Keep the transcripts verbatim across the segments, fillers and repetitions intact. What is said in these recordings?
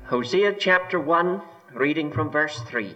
Hosea chapter one, reading from verse three.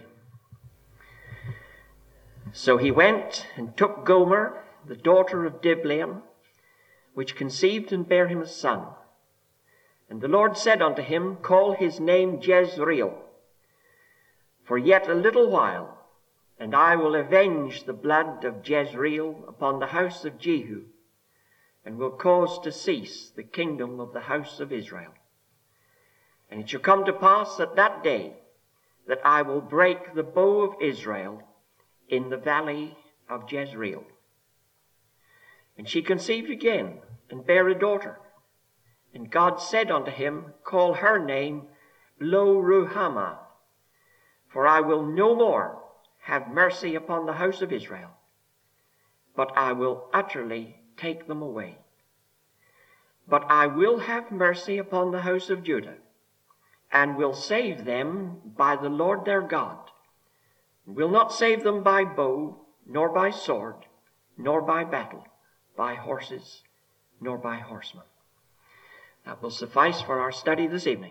So he went and took Gomer, the daughter of Diblaim, which conceived and bare him a son. And the Lord said unto him, Call his name Jezreel, for yet a little while, and I will avenge the blood of Jezreel upon the house of Jehu, and will cause to cease the kingdom of the house of Israel. And it shall come to pass at that day that I will break the bow of Israel in the valley of Jezreel. And she conceived again, and bare a daughter. And God said unto him, Call her name Lo-ruhamah, for I will no more have mercy upon the house of Israel, but I will utterly take them away. But I will have mercy upon the house of Judah, and will save them by the Lord their God, and will not save them by bow, nor by sword, nor by battle, by horses, nor by horsemen. That will suffice for our study this evening.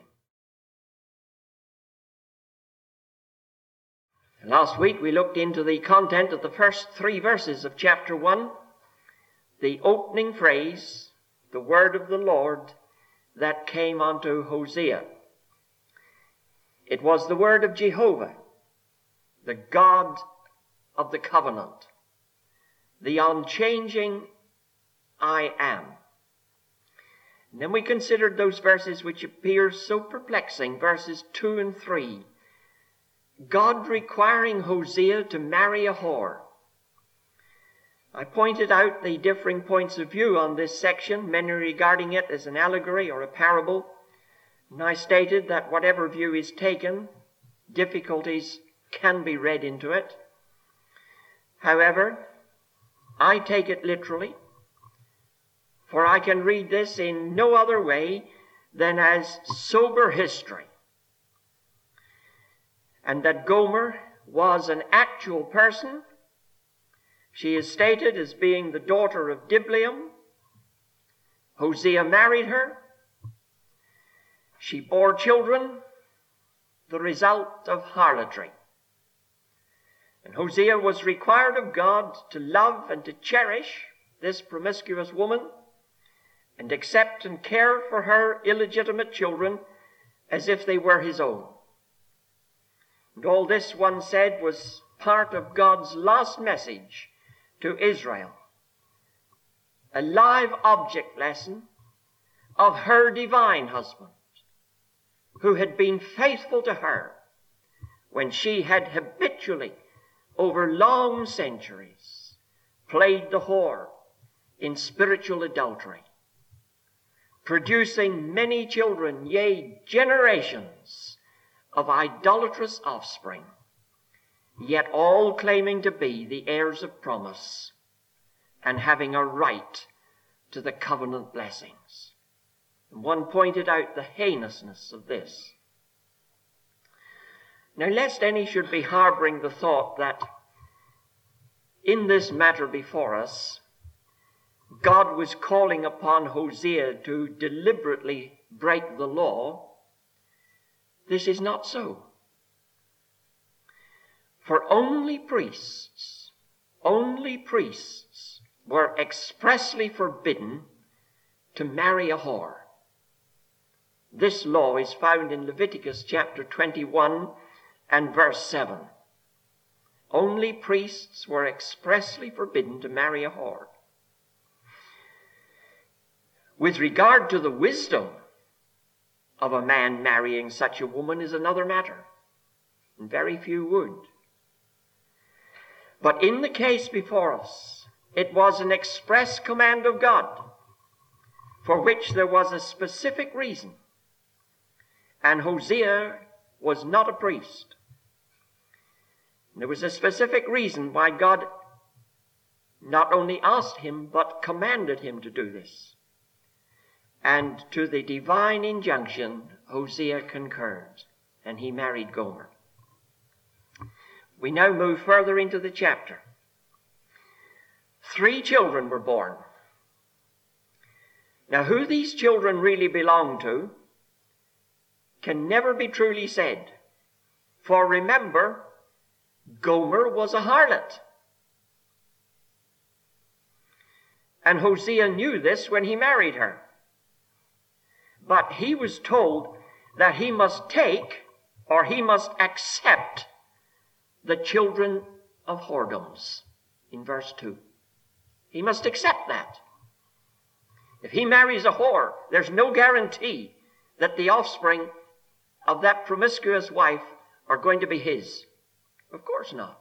Last week we looked into the content of the first three verses of chapter one, the opening phrase, the word of the Lord that came unto Hosea. It was the word of Jehovah, the God of the covenant, the unchanging I am. And then we considered those verses which appear so perplexing, verses two and three. God requiring Hosea to marry a whore. I pointed out the differing points of view on this section, many regarding it as an allegory or a parable. And I stated that whatever view is taken, difficulties can be read into it. However, I take it literally, for I can read this in no other way than as sober history. And that Gomer was an actual person. She is stated as being the daughter of Diblaim. Hosea married her. She bore children, the result of harlotry. And Hosea was required of God to love and to cherish this promiscuous woman and accept and care for her illegitimate children as if they were his own. And all this, one said, was part of God's last message to Israel. A live object lesson of her divine husband, who had been faithful to her when she had habitually, over long centuries, played the whore in spiritual adultery, producing many children, yea, generations of idolatrous offspring, yet all claiming to be the heirs of promise and having a right to the covenant blessings. And one pointed out the heinousness of this. Now, lest any should be harboring the thought that in this matter before us, God was calling upon Hosea to deliberately break the law, this is not so. For only priests, only priests were expressly forbidden to marry a whore. This law is found in Leviticus chapter twenty-one and verse seven. Only priests were expressly forbidden to marry a whore. With regard to the wisdom of a man marrying such a woman is another matter, and very few would. But in the case before us, it was an express command of God, for which there was a specific reason. And Hosea was not a priest. There was a specific reason why God not only asked him, but commanded him to do this. And to the divine injunction, Hosea concurred, and he married Gomer. We now move further into the chapter. Three children were born. Now, who these children really belonged to can never be truly said. For remember, Gomer was a harlot. And Hosea knew this when he married her. But he was told that he must take, or he must accept, the children of whoredoms in verse two. He must accept that. If he marries a whore, there's no guarantee that the offspring of that promiscuous wife are going to be his. Of course not.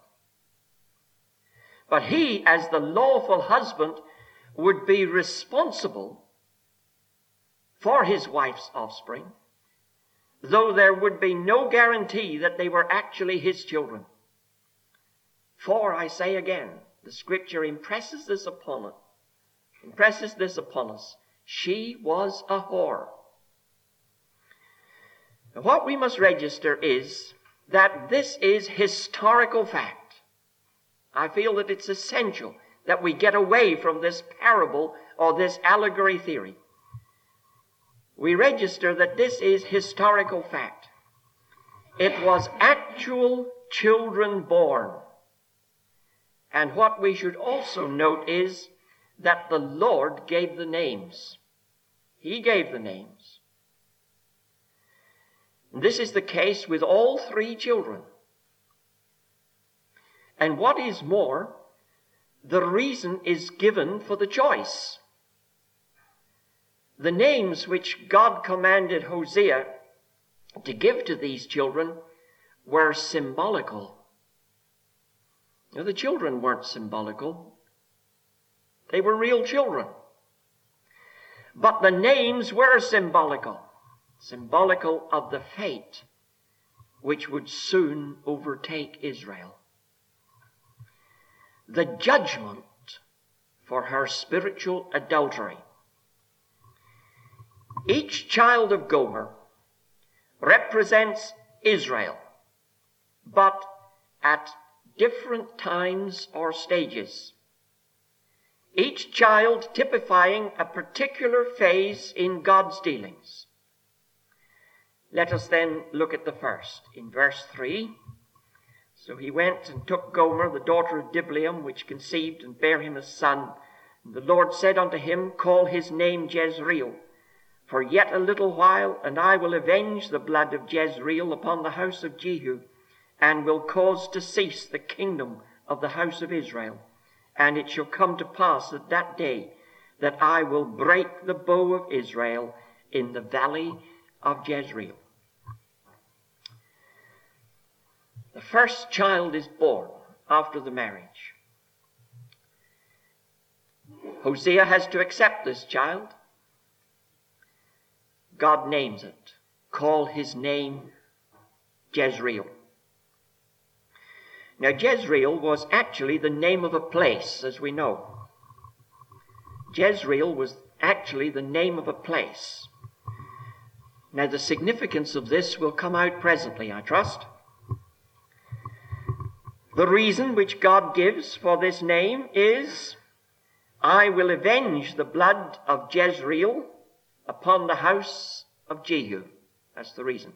But he, as the lawful husband, would be responsible for his wife's offspring, though there would be no guarantee that they were actually his children. For, I say again, the Scripture impresses this upon it, impresses this upon us. She was a whore. Now, what we must register is that this is historical fact. I feel that it's essential that we get away from this parable or this allegory theory. We register that this is historical fact. It was actual children born. And what we should also note is that the Lord gave the names. He gave the names. And this is the case with all three children. And what is more, the reason is given for the choice. The names which God commanded Hosea to give to these children were symbolical. Now, the children weren't symbolical. They were real children. But the names were symbolical. Symbolical of the fate which would soon overtake Israel. The judgment for her spiritual adultery. Each child of Gomer represents Israel, but at different times or stages. Each child typifying a particular phase in God's dealings. Let us then look at the first. In verse three, so he went and took Gomer, the daughter of Diblaim, which conceived and bare him a son. And the Lord said unto him, call his name Jezreel, for yet a little while, and I will avenge the blood of Jezreel upon the house of Jehu, and will cause to cease the kingdom of the house of Israel. And it shall come to pass at that day that I will break the bow of Israel in the valley of Jezreel. The first child is born after the marriage. Hosea has to accept this child. God names it. Call his name Jezreel. Now, Jezreel was actually the name of a place, as we know. Jezreel was actually the name of a place. Now, the significance of this will come out presently, I trust. The reason which God gives for this name is, I will avenge the blood of Jezreel upon the house of Jehu. That's the reason.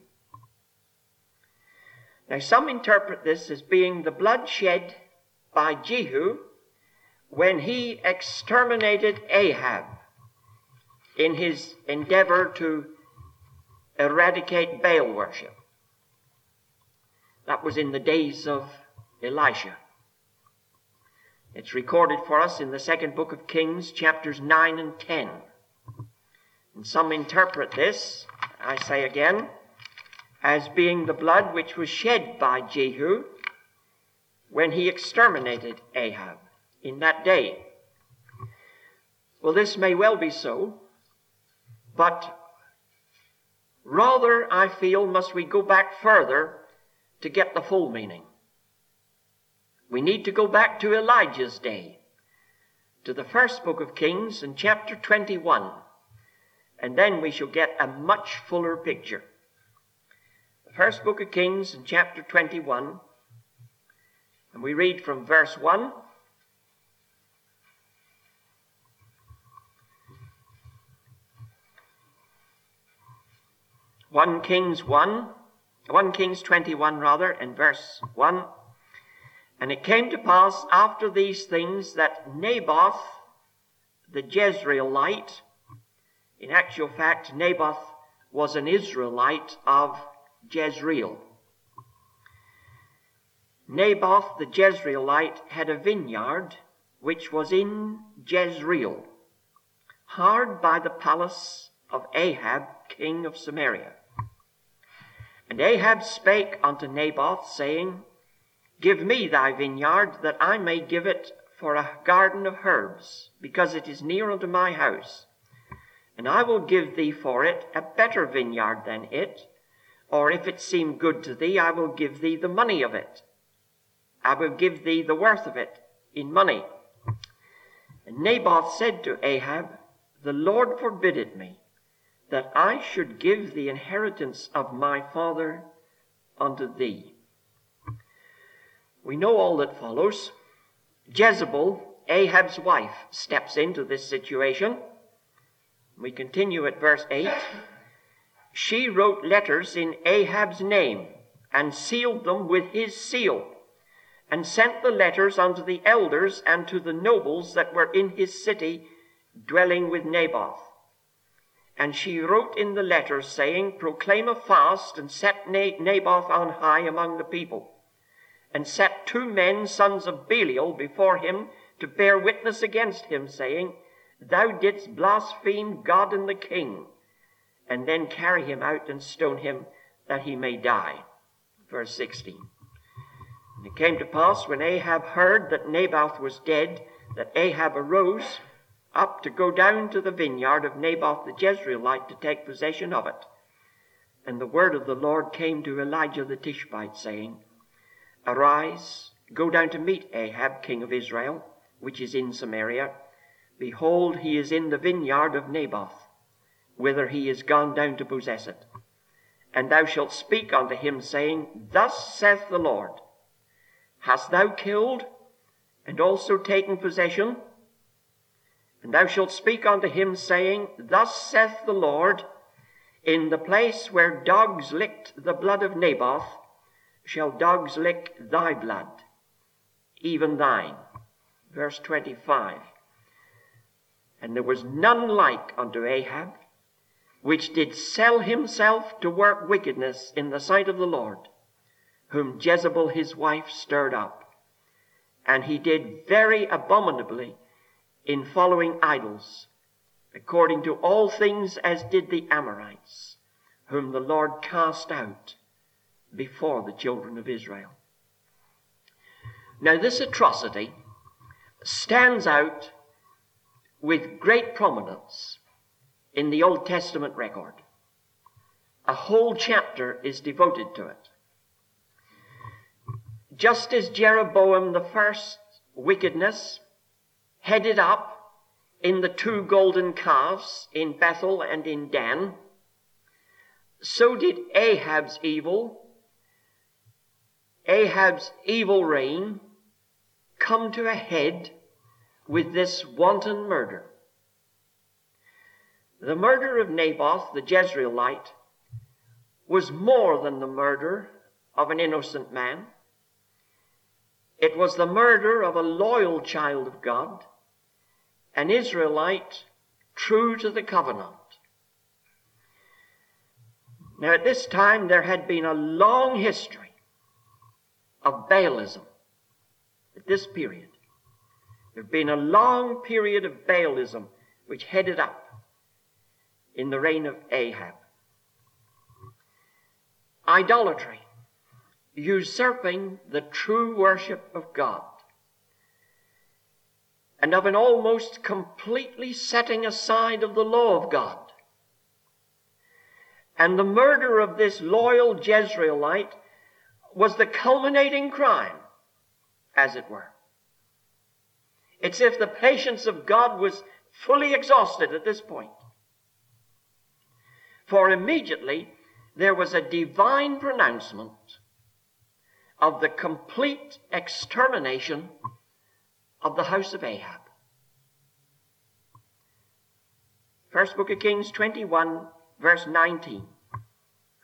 Now, some interpret this as being the blood shed by Jehu when he exterminated Ahab in his endeavor to eradicate Baal worship. That was in the days of Elisha. It's recorded for us in the second book of Kings, chapters nine and ten. And some interpret this, I say again, as being the blood which was shed by Jehu when he exterminated Ahab in that day. Well, this may well be so, but rather, I feel, must we go back further to get the full meaning. We need to go back to Elijah's day, to the first book of Kings in chapter twenty-one, and then we shall get a much fuller picture. The first book of Kings in chapter twenty-one, and we read from verse one. First Kings one, First Kings twenty-one rather, and verse one. And it came to pass after these things that Naboth the Jezreelite, in actual fact Naboth was an Israelite of Jezreel. Naboth the Jezreelite had a vineyard which was in Jezreel, hard by the palace of Ahab, king of Samaria. And Ahab spake unto Naboth, saying, Give me thy vineyard, that I may give it for a garden of herbs, because it is near unto my house. And I will give thee for it a better vineyard than it, or if it seem good to thee, I will give thee the money of it. I will give thee the worth of it in money. And Naboth said to Ahab, The Lord forbid it me, that I should give the inheritance of my father unto thee. We know all that follows. Jezebel, Ahab's wife, steps into this situation. We continue at verse eight. She wrote letters in Ahab's name, and sealed them with his seal, and sent the letters unto the elders and to the nobles that were in his city, dwelling with Naboth. And she wrote in the letters, saying, Proclaim a fast, and set Naboth on high among the people, and set two men, sons of Belial, before him, to bear witness against him, saying, Thou didst blaspheme God and the king, and then carry him out and stone him, that he may die. Verse sixteen. And it came to pass, when Ahab heard that Naboth was dead, that Ahab arose up to go down to the vineyard of Naboth the Jezreelite, to take possession of it. And the word of the Lord came to Elijah the Tishbite, saying, Arise, go down to meet Ahab, king of Israel, which is in Samaria. Behold, he is in the vineyard of Naboth, whither he is gone down to possess it. And thou shalt speak unto him, saying, Thus saith the Lord, Hast thou killed, and also taken possession? And thou shalt speak unto him, saying, Thus saith the Lord, In the place where dogs licked the blood of Naboth, shall dogs lick thy blood, even thine. Verse twenty-five. And there was none like unto Ahab, which did sell himself to work wickedness in the sight of the Lord, whom Jezebel his wife stirred up. And he did very abominably in following idols, according to all things as did the Amorites, whom the Lord cast out before the children of Israel. Now this atrocity stands out with great prominence in the Old Testament record. A whole chapter is devoted to it. Just as Jeroboam the first wickedness headed up in the two golden calves in Bethel and in Dan, so did Ahab's evil, Ahab's evil reign come to a head with this wanton murder. The murder of Naboth the Jezreelite was more than the murder of an innocent man. It was the murder of a loyal child of God, an Israelite true to the covenant. Now at this time there had been a long history of Baalism. At this period, there had been a long period of Baalism which headed up in the reign of Ahab. Idolatry, usurping the true worship of God, and of an almost completely setting aside of the law of God. And the murder of this loyal Jezreelite was the culminating crime, as it were. It's as if the patience of God was fully exhausted at this point. For immediately there was a divine pronouncement of the complete extermination of the house of Ahab. First book of Kings twenty-one, verse nineteen.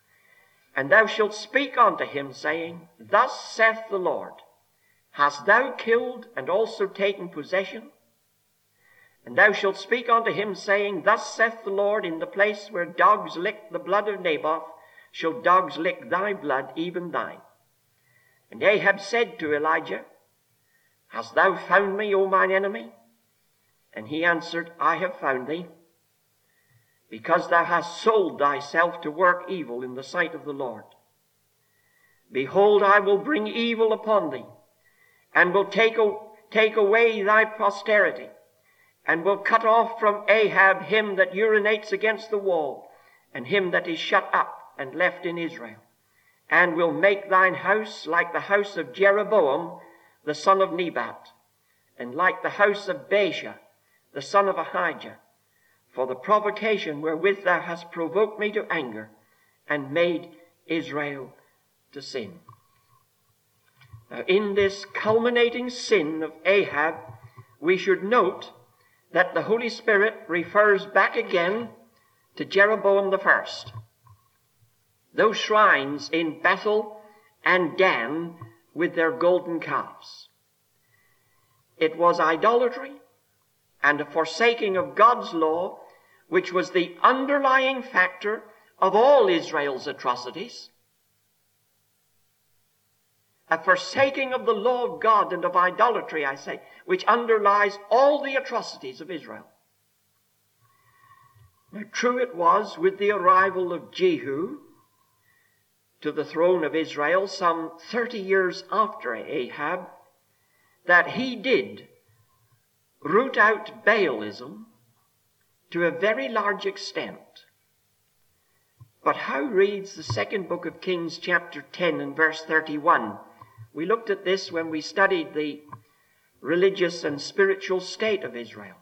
And thou shalt speak unto him, saying, Thus saith the Lord, Hast thou killed and also taken possession? And thou shalt speak unto him, saying, Thus saith the Lord, In the place where dogs licked the blood of Naboth, shall dogs lick thy blood, even thine. And Ahab said to Elijah, Hast thou found me, O mine enemy? And he answered, I have found thee, because thou hast sold thyself to work evil in the sight of the Lord. Behold, I will bring evil upon thee, and will take, take away thy posterity, and will cut off from Ahab him that urinates against the wall, and him that is shut up and left in Israel, and will make thine house like the house of Jeroboam the son of Nebat, and like the house of Baasha the son of Ahijah, for the provocation wherewith thou hast provoked me to anger, and made Israel to sin. Now, in this culminating sin of Ahab, we should note that the Holy Spirit refers back again to Jeroboam the first. Those shrines in Bethel and Dan with their golden calves. It was idolatry and a forsaking of God's law, which was the underlying factor of all Israel's atrocities. A forsaking of the law of God and of idolatry, I say, which underlies all the atrocities of Israel. Now, true it was with the arrival of Jehu to the throne of Israel some thirty years after Ahab, that he did root out Baalism to a very large extent. But how reads the second book of Kings, chapter ten and verse thirty-one? We looked at this when we studied the religious and spiritual state of Israel.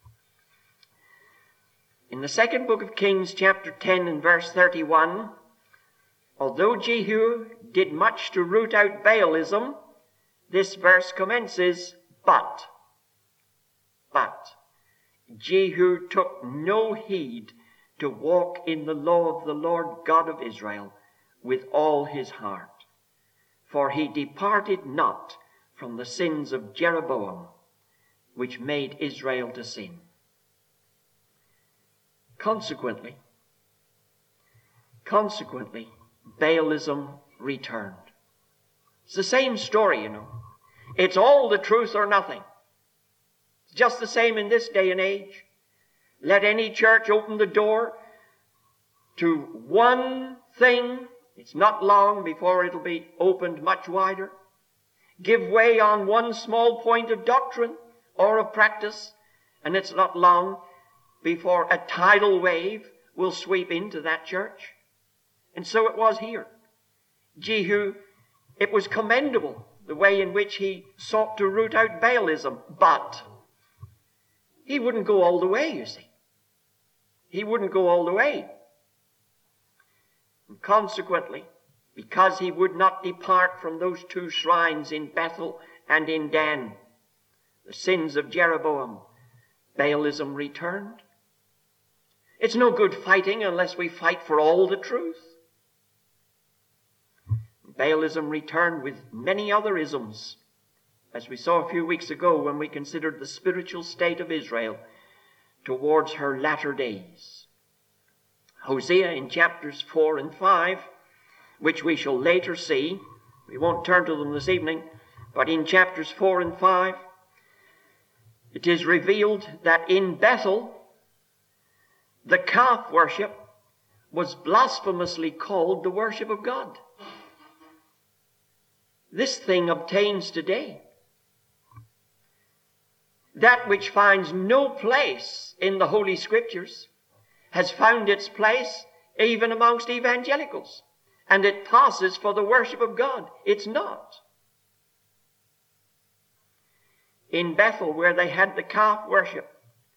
In the second book of Kings, chapter ten and verse thirty-one, although Jehu did much to root out Baalism, this verse commences, but, but, Jehu took no heed to walk in the law of the Lord God of Israel with all his heart. For he departed not from the sins of Jeroboam, which made Israel to sin. Consequently, consequently, Baalism returned. It's the same story, you know. It's all the truth or nothing. It's just the same in this day and age. Let any church open the door to one thing. It's not long before it'll be opened much wider. Give way on one small point of doctrine or of practice, and it's not long before a tidal wave will sweep into that church. And so it was here. Jehu, it was commendable the way in which he sought to root out Baalism, but he wouldn't go all the way, you see. He wouldn't go all the way. And consequently, because he would not depart from those two shrines in Bethel and in Dan, the sins of Jeroboam, Baalism returned. It's no good fighting unless we fight for all the truth. Baalism returned with many other isms, as we saw a few weeks ago when we considered the spiritual state of Israel towards her latter days. Hosea in chapters four and five, which we shall later see, we won't turn to them this evening, but in chapters four and five, it is revealed that in Bethel, the calf worship was blasphemously called the worship of God. This thing obtains today. That which finds no place in the Holy Scriptures has found its place even amongst evangelicals. And it passes for the worship of God. It's not. In Bethel, where they had the calf worship,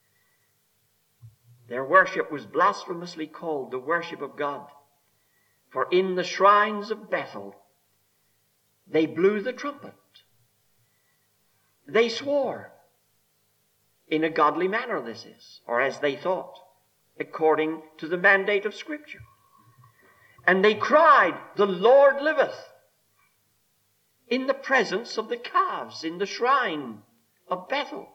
their worship was blasphemously called the worship of God. For in the shrines of Bethel, they blew the trumpet. They swore. In a godly manner, this is, or as they thought, according to the mandate of Scripture. And they cried, "The Lord liveth," in the presence of the calves in the shrine of Bethel.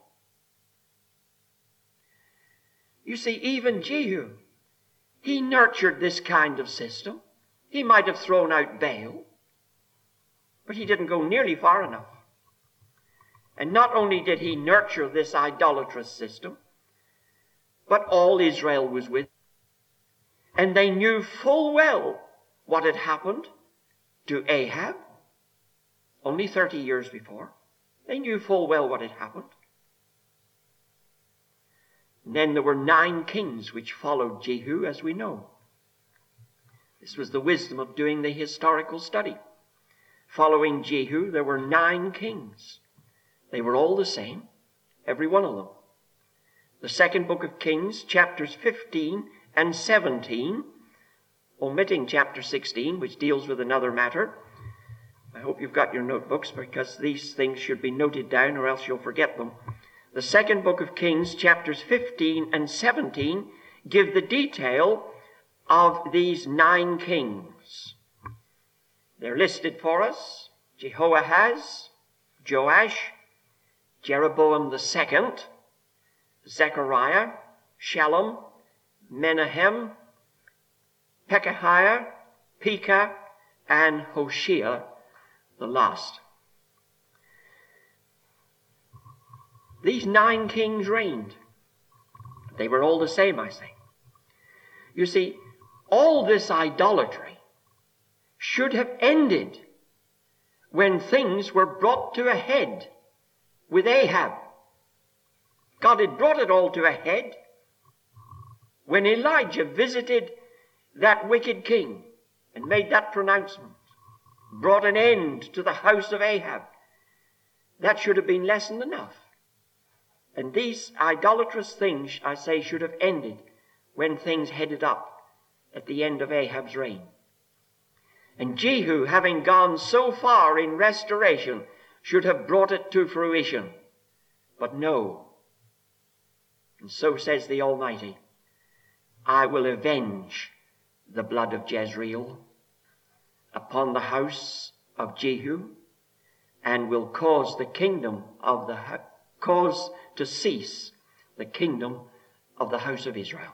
You see, even Jehu, he nurtured this kind of system. He might have thrown out Baal, but he didn't go nearly far enough. And not only did he nurture this idolatrous system, but all Israel was with him. And they knew full well what had happened to Ahab only thirty years before. They knew full well what had happened. And then there were nine kings which followed Jehu, as we know. This was the wisdom of doing the historical study. Following Jehu, there were nine kings. They were all the same, every one of them. The second book of Kings, chapters fifteen and seventeen, omitting chapter sixteen, which deals with another matter. I hope you've got your notebooks, because these things should be noted down or else you'll forget them. The second book of Kings, chapters fifteen and seventeen, give the detail of these nine kings. They're listed for us: Jehoahaz, Joash, Jeroboam the second, Zechariah, Shallum, Menahem, Pekahiah, Pekah, and Hoshea the last. These nine kings reigned. They were all the same, I say. You see, all this idolatry should have ended when things were brought to a head with Ahab. God had brought it all to a head when Elijah visited that wicked king and made that pronouncement, brought an end to the house of Ahab. That should have been lesson enough. And these idolatrous things, I say, should have ended when things headed up at the end of Ahab's reign. And Jehu, having gone so far in restoration, should have brought it to fruition. But no. And so says the Almighty, "I will avenge the blood of Jezreel upon the house of Jehu, and will cause the kingdom of the cause to cease the kingdom of the house of Israel.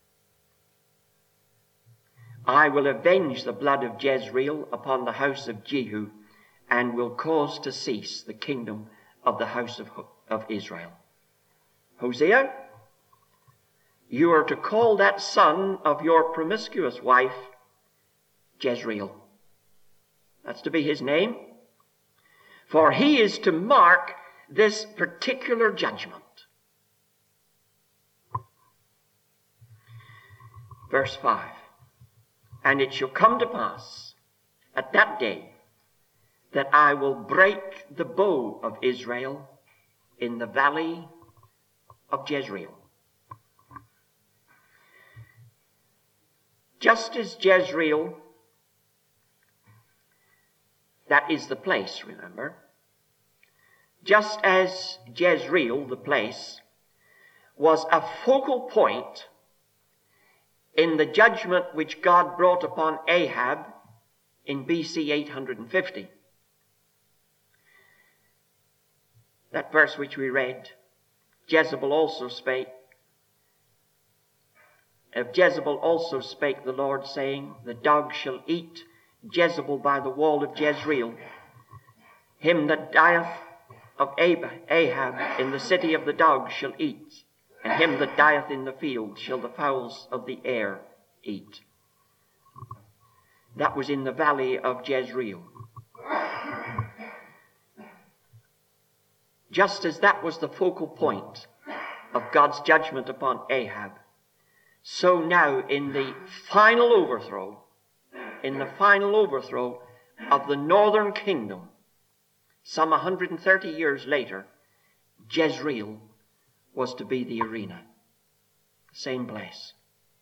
I will avenge the blood of Jezreel upon the house of Jehu, and will cause to cease the kingdom of the house of, of Israel." Hosea, you are to call that son of your promiscuous wife Jezreel. That's to be his name. For he is to mark this particular judgment. Verse five. "And it shall come to pass at that day that I will break the bow of Israel in the valley of Jezreel." Just as Jezreel, that is the place, remember, just as Jezreel, the place, was a focal point in the judgment which God brought upon Ahab in B C eight hundred fifty. That verse which we read, Jezebel also spake, of Jezebel also spake the Lord, saying, "The dog shall eat Jezebel by the wall of Jezreel. Him that dieth of Ahab in the city of the dogs shall eat, and him that dieth in the field shall the fowls of the air eat." That was in the valley of Jezreel. Just as that was the focal point of God's judgment upon Ahab, so now in the final overthrow, in the final overthrow of the northern kingdom, some one hundred thirty years later, Jezreel was to be the arena. Same place.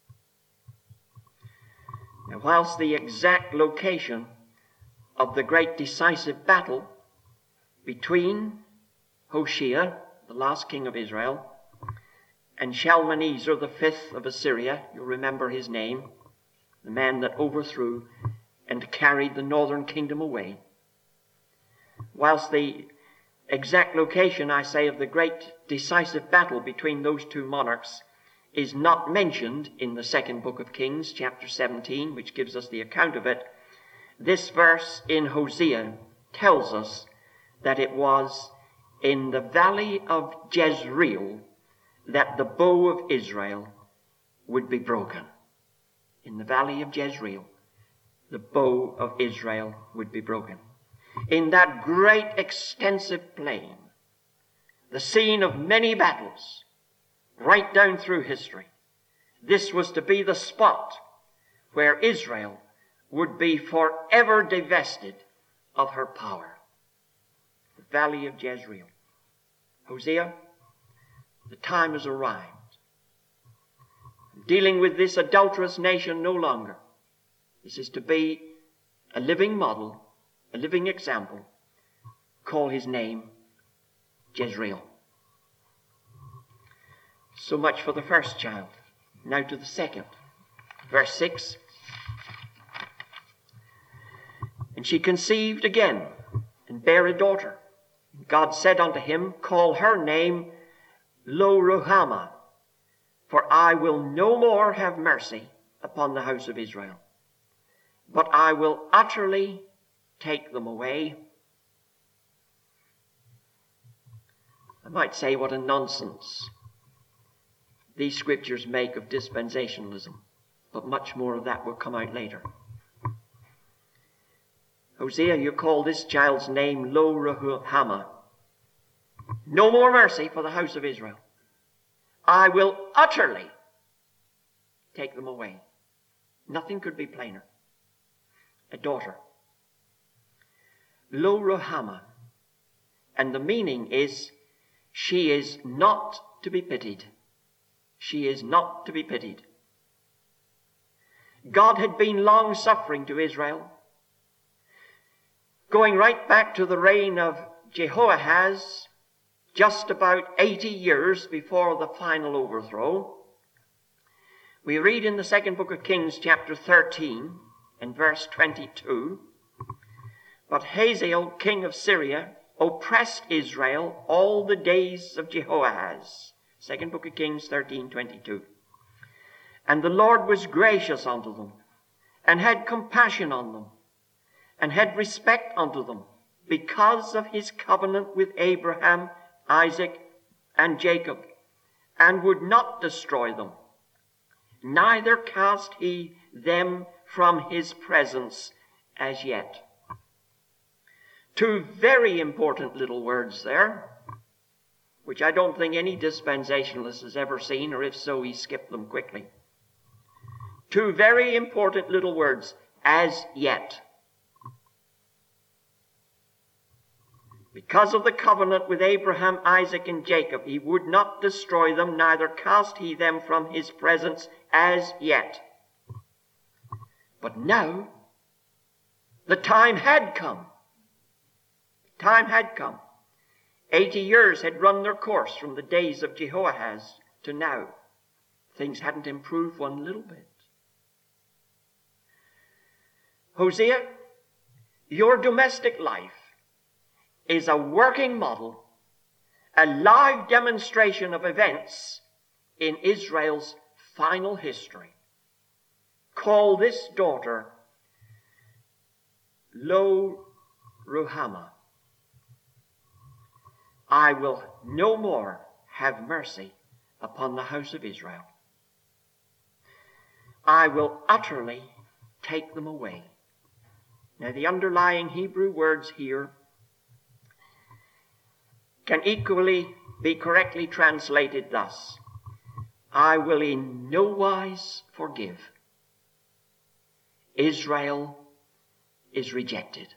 Now, whilst the exact location of the great decisive battle between Hoshea, the last king of Israel, and Shalmaneser, the fifth of Assyria, you'll remember his name, the man that overthrew and carried the northern kingdom away. Whilst the exact location, I say, of the great decisive battle between those two monarchs is not mentioned in the second book of Kings, chapter seventeen, which gives us the account of it, this verse in Hosea tells us that it was in the valley of Jezreel that the bow of Israel would be broken. In the valley of Jezreel, the bow of Israel would be broken. In that great extensive plain, the scene of many battles, right down through history, this was to be the spot where Israel would be forever divested of her power. The valley of Jezreel. Hosea, the time has arrived. I'm dealing with this adulterous nation no longer. This is to be a living model, a living example. Call his name Jezreel. So much for the first child. Now to the second. Verse six. And she conceived again, and bare a daughter. And God said unto him, call her name Lo-ruhamah, for I will no more have mercy upon the house of Israel, but I will utterly take them away. I might say what a nonsense these scriptures make of dispensationalism, but much more of that will come out later. Hosea, you call this child's name Lo-ruhamah. No more mercy for the house of Israel. I will utterly take them away. Nothing could be plainer. A daughter. Lo-ruhamah. And the meaning is, she is not to be pitied. She is not to be pitied. God had been long-suffering to Israel, going right back to the reign of Jehoahaz, just about eighty years before the final overthrow. We read in the second book of Kings, chapter thirteen, and verse twenty-two, but Hazael, king of Syria, oppressed Israel all the days of Jehoahaz. Second book of Kings thirteen, twenty-two. And the Lord was gracious unto them, and had compassion on them, and had respect unto them, because of his covenant with Abraham, Isaac, and Jacob, and would not destroy them. Neither cast he them from his presence as yet. Two very important little words there, which I don't think any dispensationalist has ever seen, or if so, he skipped them quickly. Two very important little words, as yet. Because of the covenant with Abraham, Isaac, and Jacob, he would not destroy them, neither cast he them from his presence as yet. But now, the time had come. The time had come. Eighty years had run their course from the days of Jehoahaz to now. Things hadn't improved one little bit. Hosea, your domestic life is a working model, a live demonstration of events in Israel's final history. Call this daughter Lo-ruhamah. I will no more have mercy upon the house of Israel. I will utterly take them away. Now, the underlying Hebrew words here can equally be correctly translated thus: I will in no wise forgive. Israel is rejected.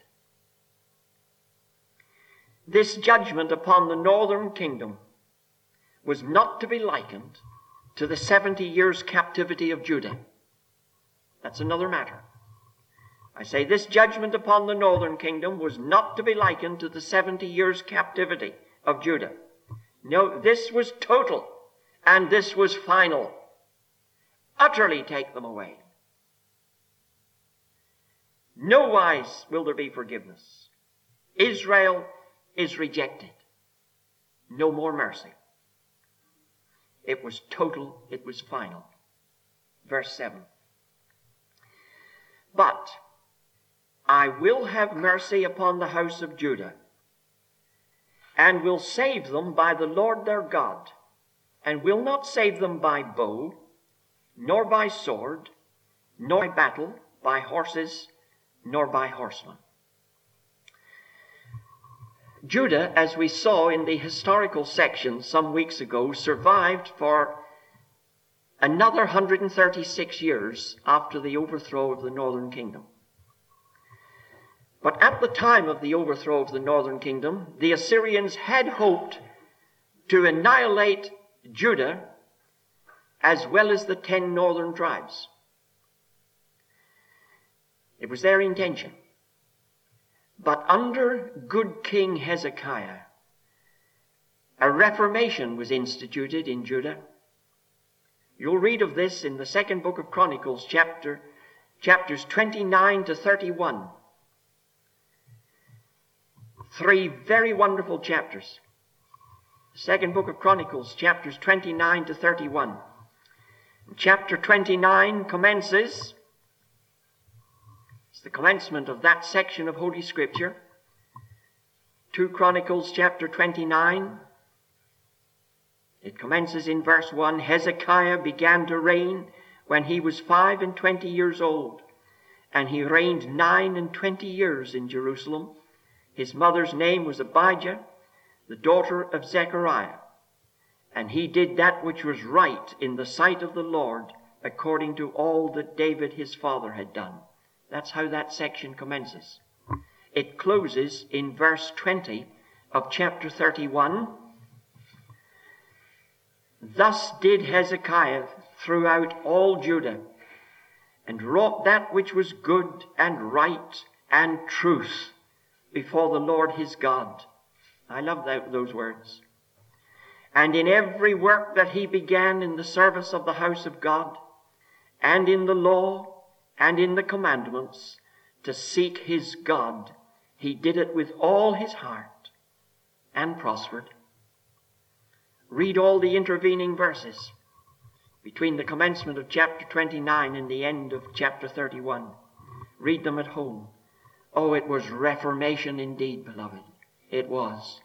This judgment upon the northern kingdom was not to be likened to the seventy years captivity of Judah. That's another matter. I say this judgment upon the northern kingdom was not to be likened to the seventy years captivity of Judah. No, this was total, and this was final. Utterly take them away. No wise will there be forgiveness. Israel is rejected. No more mercy. It was total, it was final. Verse seven. But I will have mercy upon the house of Judah, and will save them by the Lord their God, and will not save them by bow, nor by sword, nor by battle, by horses, nor by horsemen. Judah, as we saw in the historical section some weeks ago, survived for another one hundred thirty-six years after the overthrow of the northern kingdom. But at the time of the overthrow of the northern kingdom, the Assyrians had hoped to annihilate Judah as well as the ten northern tribes. It was their intention. But under good King Hezekiah, a reformation was instituted in Judah. You'll read of this in the second book of Chronicles, chapter, chapters twenty-nine to thirty-one. Three very wonderful chapters. Second book of Chronicles, chapters twenty-nine to thirty-one. Chapter twenty-nine commences, it's the commencement of that section of Holy Scripture. Two Chronicles, chapter twenty-nine. It commences in verse one. Hezekiah began to reign when he was five and twenty years old, and he reigned nine and twenty years in Jerusalem. His mother's name was Abijah, the daughter of Zechariah. And he did that which was right in the sight of the Lord, according to all that David his father had done. That's how that section commences. It closes in verse twenty of chapter thirty-one. Thus did Hezekiah throughout all Judah, and wrought that which was good and right and truth before the Lord his God. I love that, those words. And in every work that he began in the service of the house of God, and in the law, and in the commandments, to seek his God, he did it with all his heart, and prospered. Read all the intervening verses between the commencement of chapter twenty-nine and the end of chapter thirty-one. Read them at home. Oh, it was reformation indeed, beloved. It was.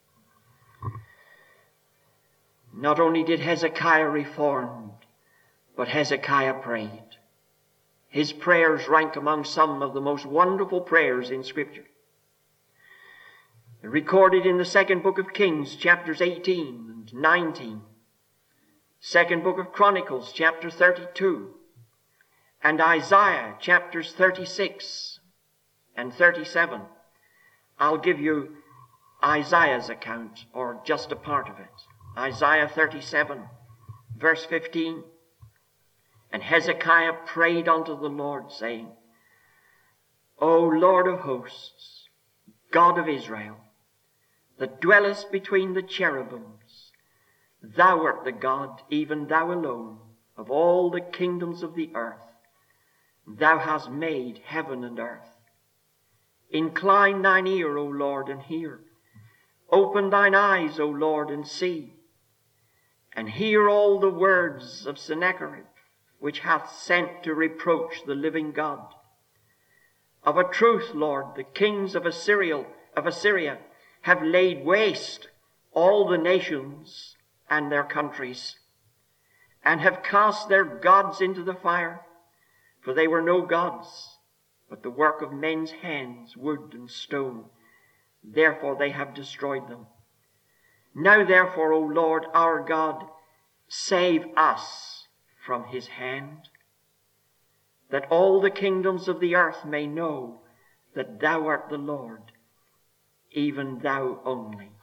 Not only did Hezekiah reform, but Hezekiah prayed. His prayers rank among some of the most wonderful prayers in Scripture. They're recorded in the second book of Kings, chapters eighteen and nineteen. Second book of Chronicles, chapter thirty-two. And Isaiah, chapters thirty-six and thirty-seven. I'll give you Isaiah's account, or just a part of it. Isaiah thirty-seven, verse fifteen. And Hezekiah prayed unto the Lord, saying, O Lord of hosts, God of Israel, that dwellest between the cherubims, thou art the God, even thou alone, of all the kingdoms of the earth. Thou hast made heaven and earth. Incline thine ear, O Lord, and hear. Open thine eyes, O Lord, and see. And hear all the words of Sennacherib, which hath sent to reproach the living God. Of a truth, Lord, the kings of Assyria, of Assyria have laid waste all the nations and their countries, and have cast their gods into the fire, for they were no gods, but the work of men's hands, wood and stone. Therefore they have destroyed them. Now therefore, O Lord our God, save us from his hand, that all the kingdoms of the earth may know that thou art the Lord, even thou only.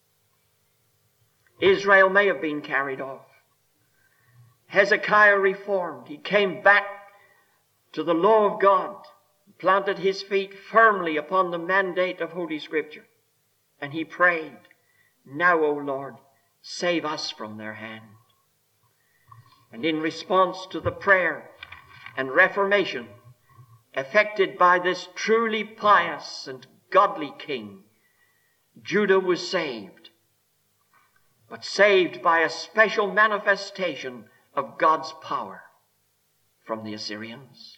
Israel may have been carried off. Hezekiah reformed. He came back to the law of God, planted his feet firmly upon the mandate of Holy Scripture, and he prayed, Now, O Lord, save us from their hand. And in response to the prayer and reformation, effected by this truly pious and godly king, Judah was saved, but saved by a special manifestation of God's power from the Assyrians.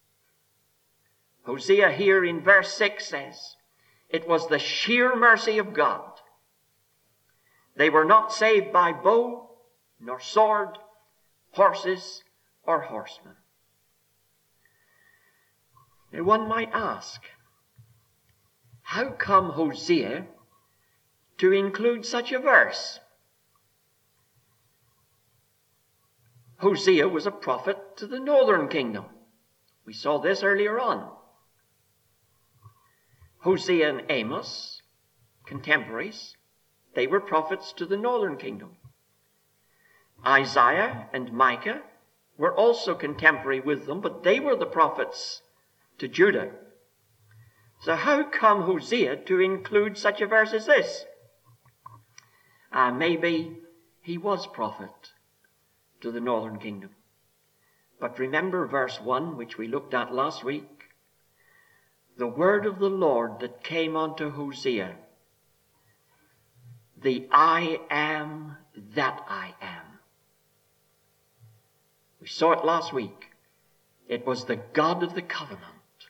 Hosea here in verse six says, it was the sheer mercy of God. They were not saved by bow, nor sword, horses, or horsemen. Now one might ask, how come Hosea to include such a verse? Hosea was a prophet to the northern kingdom. We saw this earlier on. Hosea and Amos, contemporaries, they were prophets to the northern kingdom. Isaiah and Micah were also contemporary with them, but they were the prophets to Judah. So how come Hosea to include such a verse as this? Uh, maybe he was prophet to the northern kingdom. But remember verse one, which we looked at last week. The word of the Lord that came unto Hosea, the I am that I am. We saw it last week. It was the God of the covenant,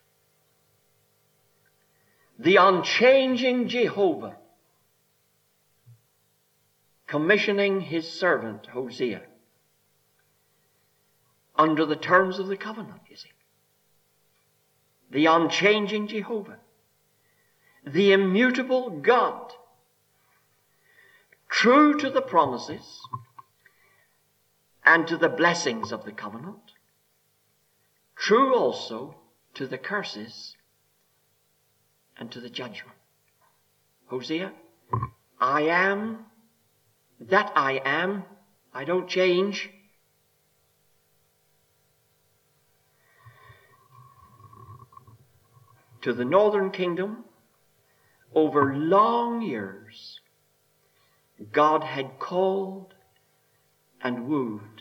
the unchanging Jehovah, commissioning his servant Hosea under the terms of the covenant, you see. The unchanging Jehovah, the immutable God, true to the promises and to the blessings of the covenant, true also to the curses and to the judgment. Hosea, I am that I am. I don't change. To the northern kingdom, over long years, God had called and wooed,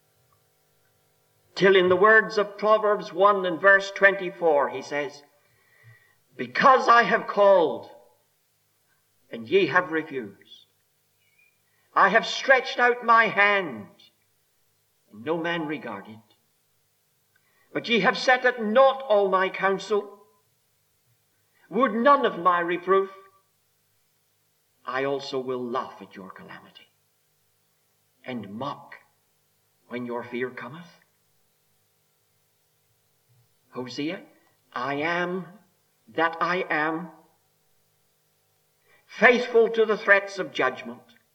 till in the words of Proverbs one and verse twenty-four, he says, because I have called and ye have refused, I have stretched out my hand and no man regarded, but ye have set at naught all my counsel, would none of my reproof, I also will laugh at your calamity, and mock when your fear cometh. Hosea, I am that I am, faithful to the threats of judgment.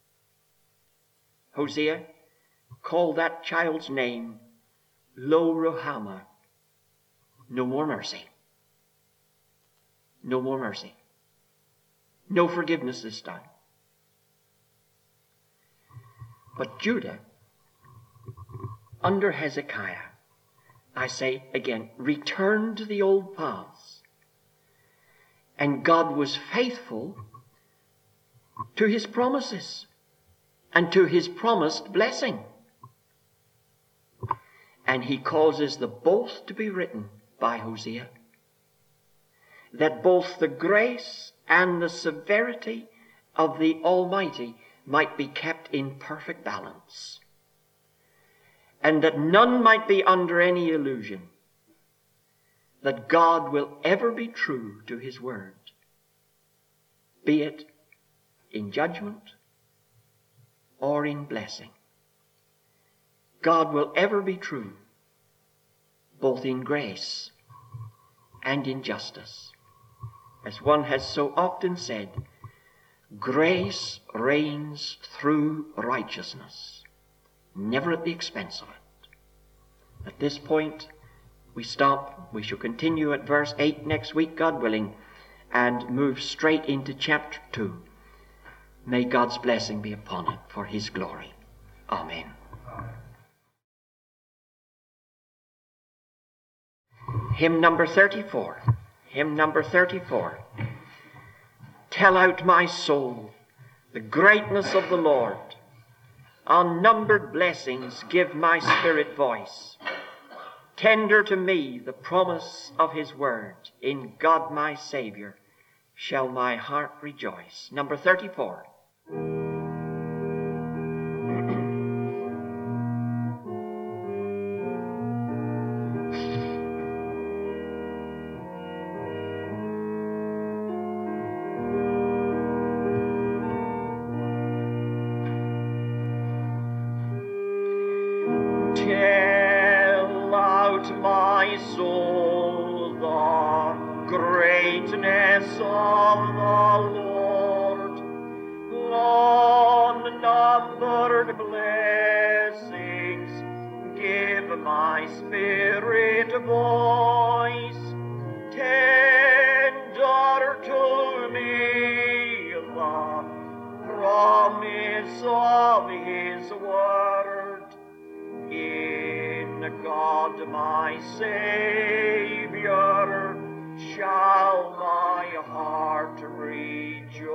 Hosea, call that child's name Lo-Ruhamah, no more mercy. No more mercy. No forgiveness this time. But Judah, under Hezekiah, I say again, returned to the old paths. And God was faithful to his promises and to his promised blessing. And he causes the both to be written by Hosea, that both the grace and the severity of the Almighty might be kept in perfect balance, and that none might be under any illusion that God will ever be true to his word, be it in judgment or in blessing. God will ever be true, both in grace and in justice. As one has so often said, grace reigns through righteousness, never at the expense of it. At this point, we stop. We shall continue at verse eight next week, God willing, and move straight into chapter two. May God's blessing be upon it for his glory. Amen. Hymn number thirty-four. Hymn number thirty-four. Tell out, my soul, the greatness of the Lord. Unnumbered blessings give my spirit voice. tender to me the promise of his word. In God my Saviour shall my heart rejoice. Number thirty-four. Tell out, my soul, the greatness of the Lord, unnumbered blessings give my spirit voice, tender to me the promise of his word. In God my Saviour shall my heart rejoice.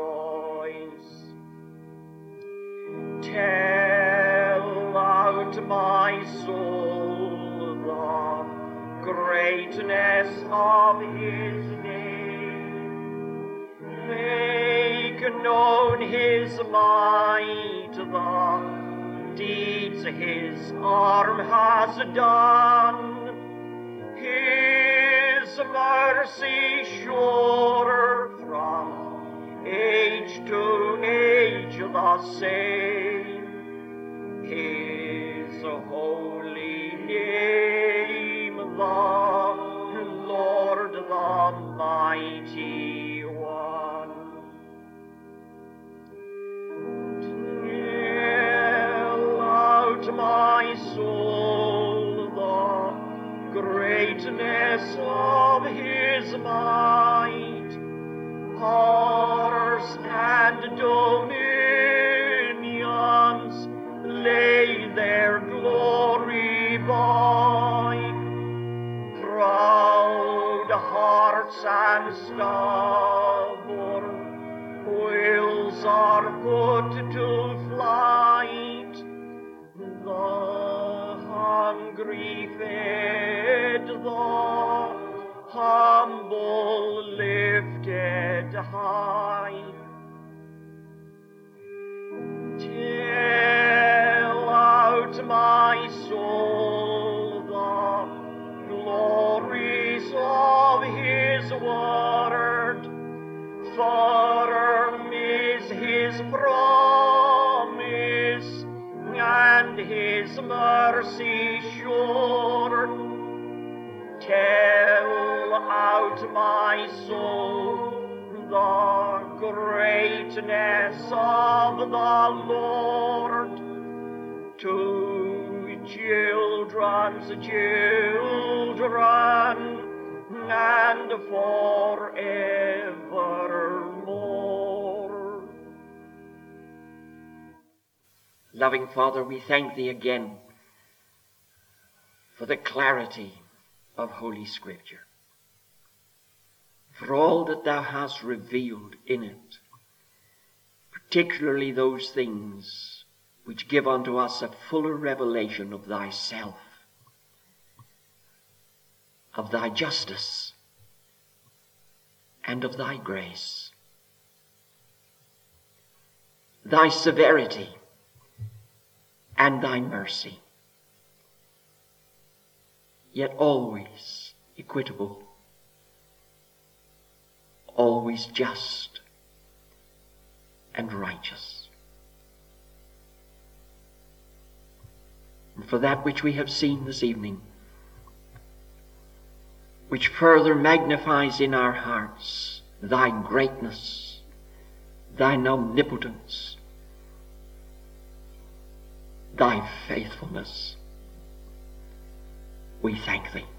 Tell out, my soul, the greatness of his name. Make known his might, the deeds his arm has done, his mercy surer from age to age the same, his holy name, the Lord the mighty one. My soul, the greatness of his might, powers and dominions lay their glory by, proud hearts and stubborn wills are put to flight, the hungry fed, the humble lifted high. Tell out, my soul, the glories of his word, firm is his promise, and his mercy sure. Tell out, my soul, the greatness of the Lord to children's children and forevermore. Loving Father, we thank thee again for the clarity of Holy Scripture, for all that thou hast revealed in it, particularly those things which give unto us a fuller revelation of thyself, of thy justice, and of thy grace, thy severity, and thy mercy, yet always equitable, always just and righteous. And for that which we have seen this evening, which further magnifies in our hearts thy greatness, thine omnipotence, thy faithfulness, we thank thee.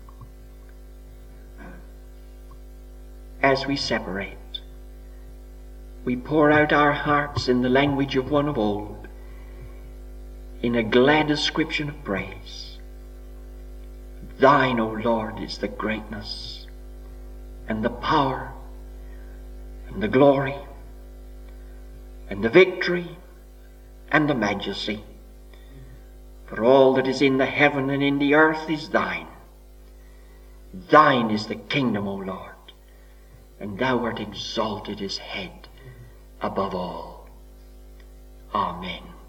As we separate, we pour out our hearts in the language of one of old, in a glad description of praise. Thine, O Lord, is the greatness, and the power, and the glory, and the victory, and the majesty. For all that is in the heaven and in the earth is thine. Thine is the kingdom, O Lord, and thou art exalted as head above all. Amen.